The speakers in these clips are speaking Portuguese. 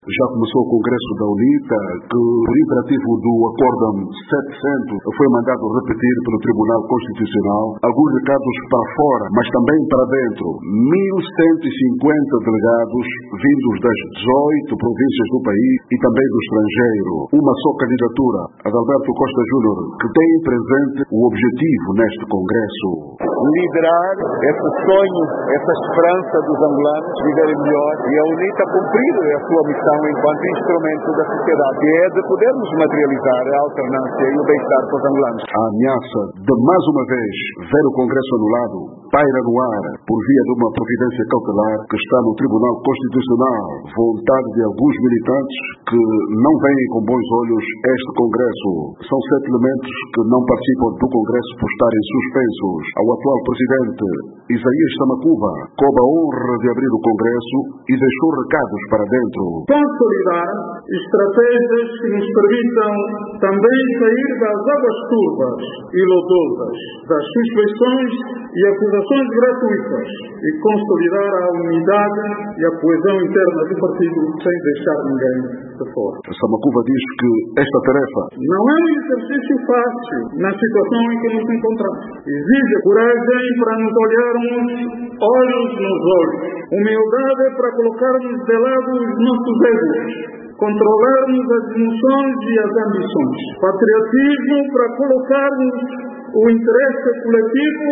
Já começou o Congresso da UNITA, que, por imperativo do Acórdão 700, foi mandado repetir pelo Tribunal Constitucional alguns recados para fora, mas também para dentro. 1.150 delegados vindos das 18 províncias do país e também do estrangeiro. Uma só candidatura, Adalberto Costa Júnior, que tem presente o objetivo neste Congresso. Liderar esse sonho, essa esperança dos angolanos viverem melhor, e a UNITA cumprir a sua missão enquanto instrumento da sociedade, que é de podermos materializar a alternância e o bem-estar para os angolanos. A ameaça de, mais uma vez, ver o Congresso anulado paira no ar por via de uma providência cautelar que está no Tribunal Constitucional. Vontade de alguns militantes que não veem com bons olhos este Congresso. São 7 elementos que não participam do Congresso por estarem suspensos. Ao atual presidente Isaías Samakuva coube a honra de abrir o Congresso e deixou recados para dentro. Consolidar estratégias que nos permitam também sair das águas turvas e lodosas, das suspeições e acusações gratuitas, e consolidar a unidade e a coesão interna do partido sem deixar ninguém de fora. Samakuva diz que esta tarefa não é um exercício fácil na situação em que nos encontramos. Exige coragem para nos olharmos olhos nos olhos, humildade para colocarmos de lado os nossos egos, controlarmos as emoções e as ambições, patriotismo para colocarmos o interesse coletivo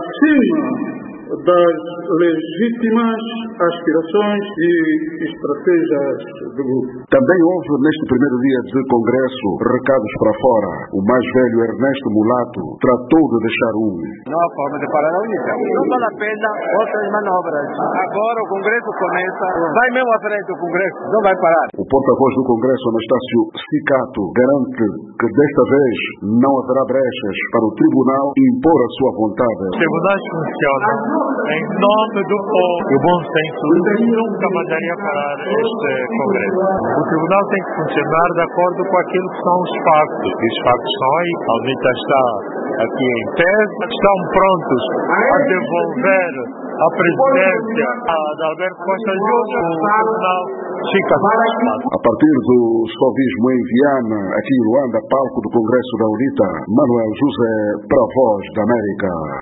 acima das legítimas aspirações e estratégias do grupo. Também houve, neste primeiro dia de Congresso, recados para fora. O mais velho Ernesto Mulato tratou de deixar Não há forma de parar a UNITA. Não vale a pena outras manobras. Agora o Congresso começa, vai mesmo à frente o Congresso, não vai parar. O porta-voz do Congresso, Anastácio Cicato, garante que desta vez não haverá brechas para o Tribunal impor a sua vontade. Os tribunais funcionam em nome do povo. O bom senso nunca mandaria parar este Congresso. O Tribunal tem que funcionar de acordo com aquilo que são os factos. E os factos são aí. A UNITA está aqui em tese, estão prontos a devolver a presidência a Adalberto Costa Júnior. O Tribunal fica satisfeito. A partir do sovismo em Viana, aqui em Luanda, palco do Congresso da UNITA, Manuel José, para a Voz da América.